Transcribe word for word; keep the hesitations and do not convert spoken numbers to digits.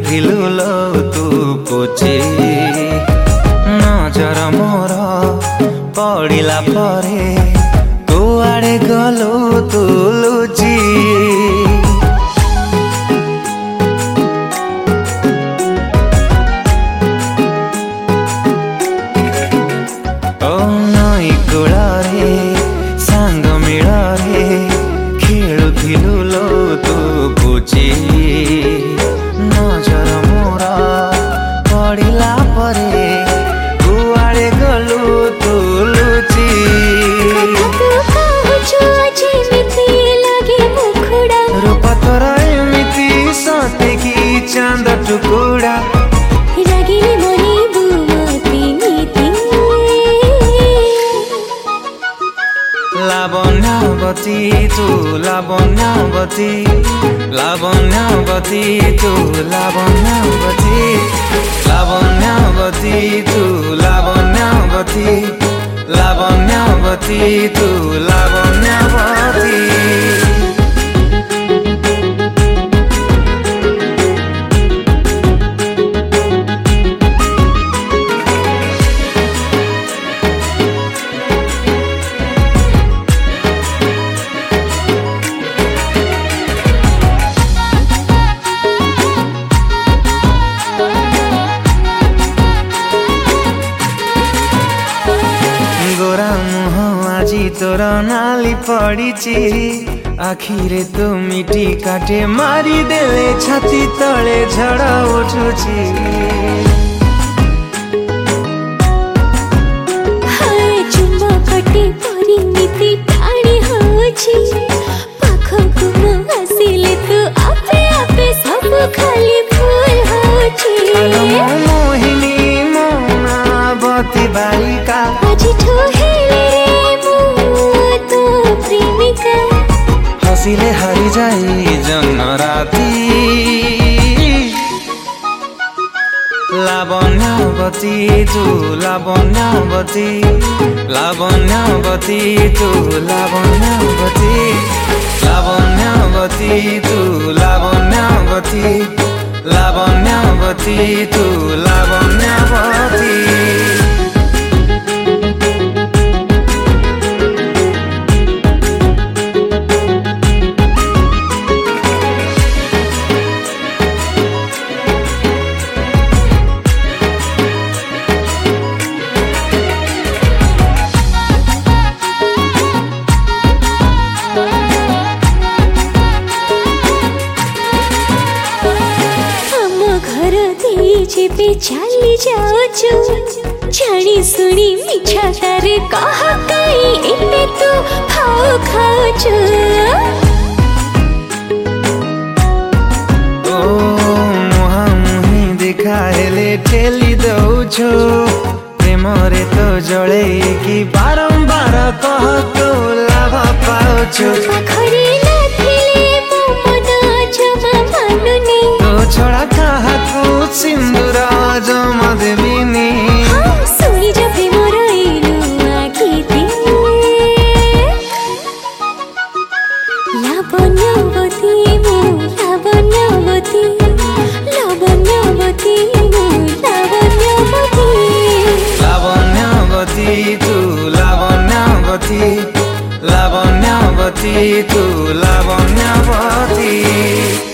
खेलुथिलु लो तू पोचे नजर मोर पड़िला परे तू आड़े गलु तू लुची ओ नई कूଳରେ सांग मेଳରେ खेलुथिलु लो तू पोचे नजर मोर पड़िला परे कुआड़े गलु तू लुची रूप तोर एमिति सते कि चांद टुकुड़ा लावण्यवती तू लावण्यवती लावण्यवती तू लावण्यवती लावण्यवती तू लावण्यवती लावण्यवती तू लावण्यवती गोरा मुह आजी तोर नाली पड़ी आखिरे तो मिटी काटे मारी देले छाती तले झड़ उठुची परिमिति टाणी होची पाखकु म आसिले तू आपे आपे सब खाली फूल होची मोहिनी मोनावती बालिका आजी ठोहेले रे मु तो प्रेमिका हसिले हरि जाई जन राती लावण्यवती तू लावण्यवती लावण्यवती तू लावण्यवती लावण्यवती तू लावण्यवती लावण्यवती तू लावण्यवती जेबे चली जाऊचु जानी सुनी मिठा कर कह कई एते तू खाओ खाऊचु ओ मुहा मुही देखाएले ठेली दउछो प्रेम रे तो जळे कि बारंबार कह तो लाभ पाउछु पाखरे नथिले मो मन जमा मानुनी तो छोड़ा काहाकु सिंदूर जमा देबिनी सुनी जा प्रेम रइलु आखिते लावण्यवती मो लावण्यवती लावण्यवती मो लावण्यवती लावण्यवती तू लावण्यवती लावण्यवती तू लावण्यवती